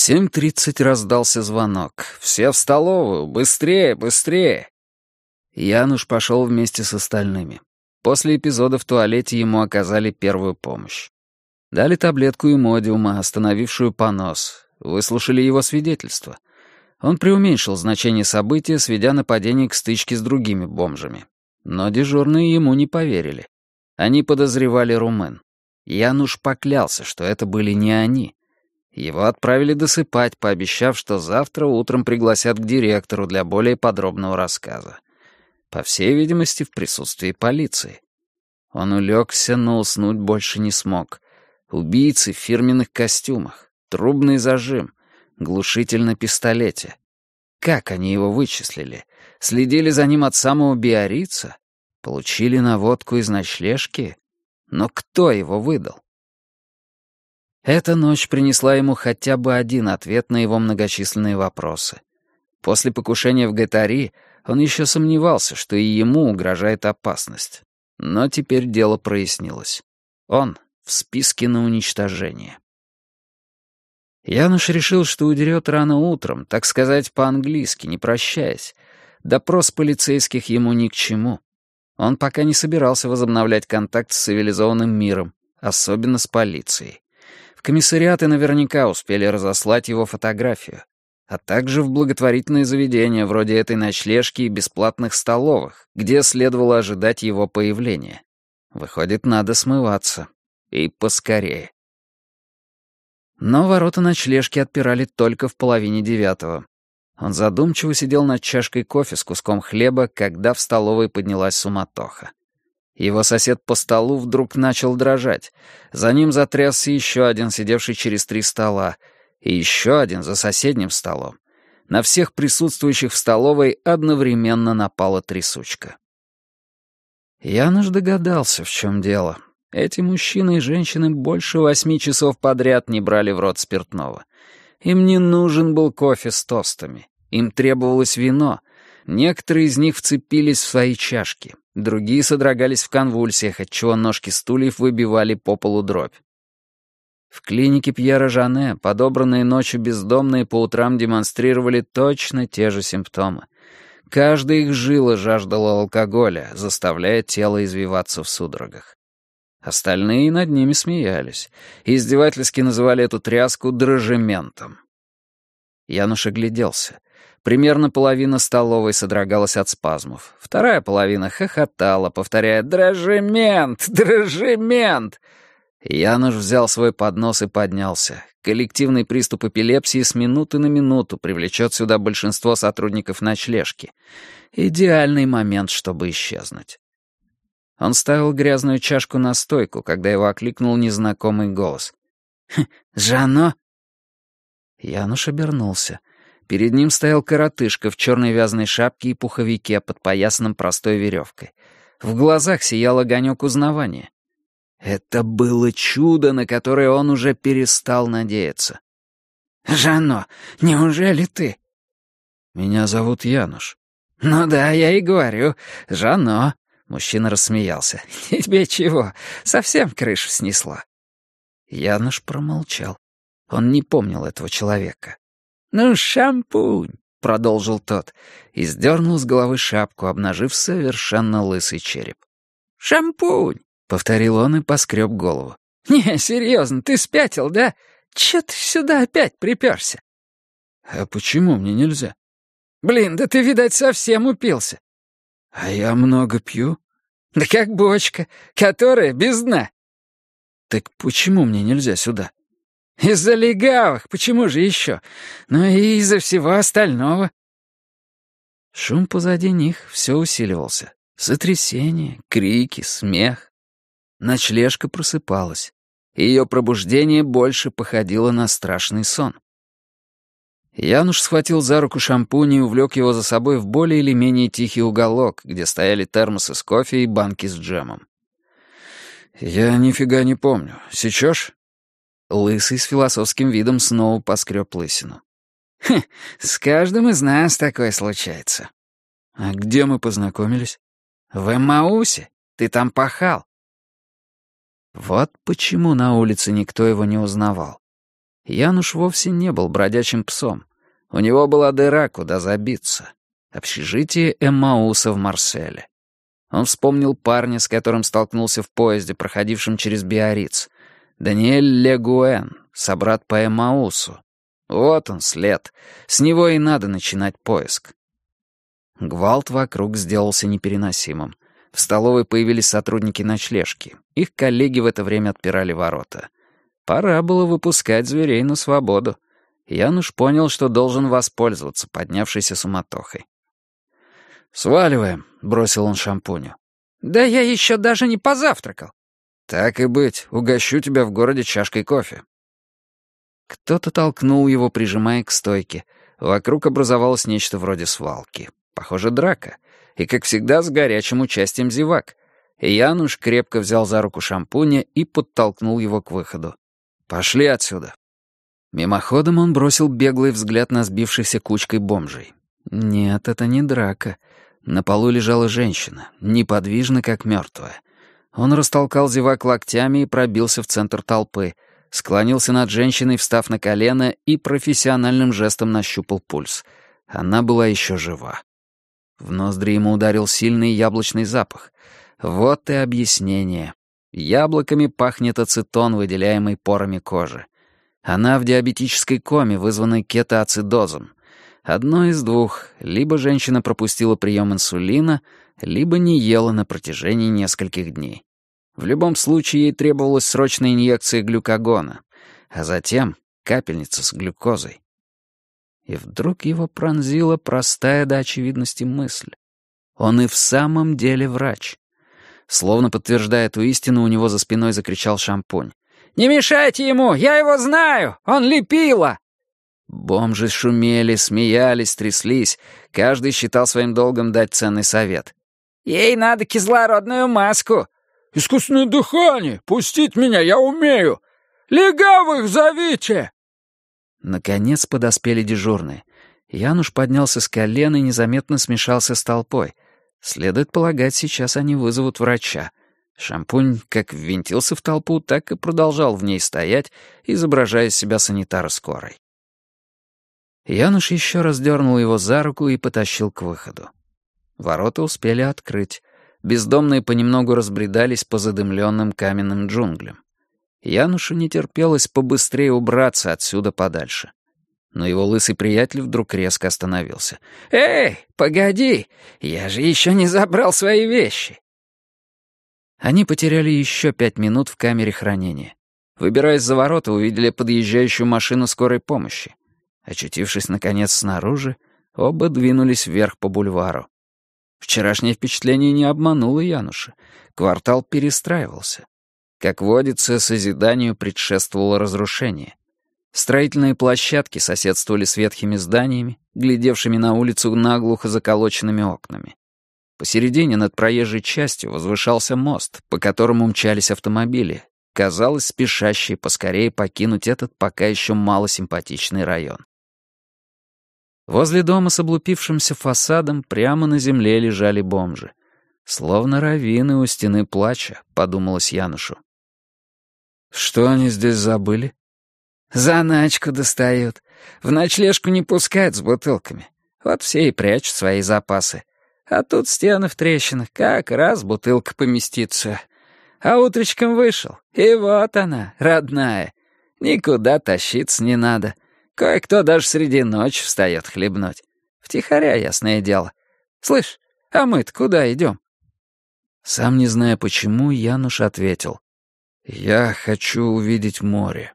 7:30 раздался звонок. «Все в столовую! Быстрее, быстрее!» Януш пошел вместе с остальными. После эпизода в туалете ему оказали первую помощь. Дали таблетку имодиума, остановившую понос. Выслушали его свидетельство. Он преуменьшил значение события, сведя нападение к стычке с другими бомжами. Но дежурные ему не поверили. Они подозревали румын. Януш поклялся, что это были не они. Его отправили досыпать, пообещав, что завтра утром пригласят к директору для более подробного рассказа. По всей видимости, в присутствии полиции. Он улегся, но уснуть больше не смог. Убийцы в фирменных костюмах, трубный зажим, глушитель на пистолете. Как они его вычислили? Следили за ним от самого Биаррица? Получили наводку из ночлежки? Но кто его выдал? Эта ночь принесла ему хотя бы один ответ на его многочисленные вопросы. После покушения в Гатари он еще сомневался, что и ему угрожает опасность. Но теперь дело прояснилось. Он в списке на уничтожение. Януш решил, что удерет рано утром, так сказать, по-английски, не прощаясь. Допрос полицейских ему ни к чему. Он пока не собирался возобновлять контакт с цивилизованным миром, особенно с полицией. В комиссариаты наверняка успели разослать его фотографию, а также в благотворительные заведения вроде этой ночлежки и бесплатных столовых, где следовало ожидать его появления. Выходит, надо смываться. И поскорее. Но ворота ночлежки отпирали только в 8:30. Он задумчиво сидел над чашкой кофе с куском хлеба, когда в столовой поднялась суматоха. Его сосед по столу вдруг начал дрожать. За ним затрясся еще один, сидевший через 3 стола, и еще один за соседним столом. На всех присутствующих в столовой одновременно напала трясучка. Януш догадался, в чем дело. Эти мужчины и женщины больше 8 часов подряд не брали в рот спиртного. Им не нужен был кофе с тостами. Им требовалось вино. Некоторые из них вцепились в свои чашки. Другие содрогались в конвульсиях, отчего ножки стульев выбивали по полу дробь. В клинике Пьера Жане подобранные ночью бездомные по утрам демонстрировали точно те же симптомы. Каждая их жила жаждала алкоголя, заставляя тело извиваться в судорогах. Остальные над ними смеялись и издевательски называли эту тряску дрожжементом. Януш огляделся. Примерно половина столовой содрогалась от спазмов. Вторая половина хохотала, повторяя «Дрожжемент! Дрожжемент!». Януш взял свой поднос и поднялся. Коллективный приступ эпилепсии с минуты на минуту привлечет сюда большинство сотрудников ночлежки. Идеальный момент, чтобы исчезнуть. Он ставил грязную чашку на стойку, когда его окликнул незнакомый голос. «Жано?» Януш обернулся. Перед ним стоял коротышка в черной вязаной шапке и пуховике, подпоясанном простой веревкой. В глазах сиял огонек узнавания. Это было чудо, на которое он уже перестал надеяться. «Жано, неужели ты?» «Меня зовут Януш». «Ну да, я и говорю. Жано». Мужчина рассмеялся. «Тебе чего? Совсем крышу снесло?» Януш промолчал. Он не помнил этого человека. «Ну, шампунь», — продолжил тот, и сдернул с головы шапку, обнажив совершенно лысый череп. «Шампунь», — повторил он и поскреб голову. «Не, серьезно, ты спятил, да? Чё ты сюда опять припёрся?» «А почему мне нельзя?» «Блин, да ты, видать, совсем упился». «А я много пью?» «Да как бочка, которая без дна». «Так почему мне нельзя сюда?» «Из-за легавых, почему же еще? Ну и из-за всего остального». Шум позади них все усиливался. Сотрясение, крики, смех. Ночлежка просыпалась. Ее пробуждение больше походило на страшный сон. Януш схватил за руку шампунь и увлек его за собой в более или менее тихий уголок, где стояли термосы с кофе и банки с джемом. «Я нифига не помню. Сечешь?» Лысый с философским видом снова поскреб лысину. «С каждым из нас такое случается». «А где мы познакомились?» «В Эммаусе. Ты там пахал». Вот почему на улице никто его не узнавал. Януш вовсе не был бродячим псом. У него была дыра, куда забиться. Общежитие Эммауса в Марселе. Он вспомнил парня, с которым столкнулся в поезде, проходившем через Биарриц. Даниэль Легуэн, собрат по Эммаусу. Вот он, след. С него и надо начинать поиск. Гвалт вокруг сделался непереносимым. В столовой появились сотрудники ночлежки. Их коллеги в это время отпирали ворота. Пора было выпускать зверей на свободу. Януш понял, что должен воспользоваться поднявшейся суматохой. «Сваливаем», — бросил он Шампуню. «Да я еще даже не позавтракал». «Так и быть, угощу тебя в городе чашкой кофе». Кто-то толкнул его, прижимая к стойке. Вокруг образовалось нечто вроде свалки. Похоже, драка. И, как всегда, с горячим участием зевак. И Януш крепко взял за руку Шампуня и подтолкнул его к выходу. «Пошли отсюда». Мимоходом он бросил беглый взгляд на сбившихся кучкой бомжей. Нет, это не драка. На полу лежала женщина, неподвижно, как мертвая. Он растолкал зевак локтями и пробился в центр толпы, склонился над женщиной, встав на колено, и профессиональным жестом нащупал пульс. Она была еще жива. В ноздри ему ударил сильный яблочный запах. Вот и объяснение. Яблоками пахнет ацетон, выделяемый порами кожи. Она в диабетической коме, вызванной кетоацидозом. Одно из двух. Либо женщина пропустила прием инсулина, либо не ела на протяжении нескольких дней. В любом случае ей требовалась срочная инъекция глюкагона, а затем капельница с глюкозой. И вдруг его пронзила простая до очевидности мысль. Он и в самом деле врач. Словно подтверждая эту истину, у него за спиной закричал Шампунь. «Не мешайте ему! Я его знаю! Он лепила!» Бомжи шумели, смеялись, тряслись. Каждый считал своим долгом дать ценный совет. «Ей надо кислородную маску!» «Искусственное дыхание! Пустить меня, я умею! Легавых зовите!» Наконец подоспели дежурные. Януш поднялся с колена и незаметно смешался с толпой. Следует полагать, сейчас они вызовут врача. Шампунь как ввинтился в толпу, так и продолжал в ней стоять, изображая из себя санитара скорой. Януш еще раз дернул его за руку и потащил к выходу. Ворота успели открыть. Бездомные понемногу разбредались по задымленным каменным джунглям. Янушу не терпелось побыстрее убраться отсюда подальше. Но его лысый приятель вдруг резко остановился. «Эй, погоди! Я же еще не забрал свои вещи!» Они потеряли еще 5 минут в камере хранения. Выбираясь за ворота, увидели подъезжающую машину скорой помощи. Очутившись, наконец, снаружи, оба двинулись вверх по бульвару. Вчерашнее впечатление не обмануло Януша. Квартал перестраивался. Как водится, созиданию предшествовало разрушение. Строительные площадки соседствовали с ветхими зданиями, глядевшими на улицу наглухо заколоченными окнами. Посередине над проезжей частью возвышался мост, по которому мчались автомобили, казалось, спешащие поскорее покинуть этот пока еще малосимпатичный район. Возле дома с облупившимся фасадом прямо на земле лежали бомжи. Словно раввины у стены плача, подумалось Янушу. Что они здесь забыли? «Заначку достают. В ночлежку не пускают с бутылками. Вот все и прячут свои запасы. А тут стены в трещинах, как раз бутылка поместится. А утречком вышел, и вот она, родная. Никуда тащиться не надо. Кое-кто даже среди ночи встает хлебнуть. Втихаря, ясное дело. Слышь, а мы-то куда идем?» Сам не зная почему, Януш ответил. «Я хочу увидеть море».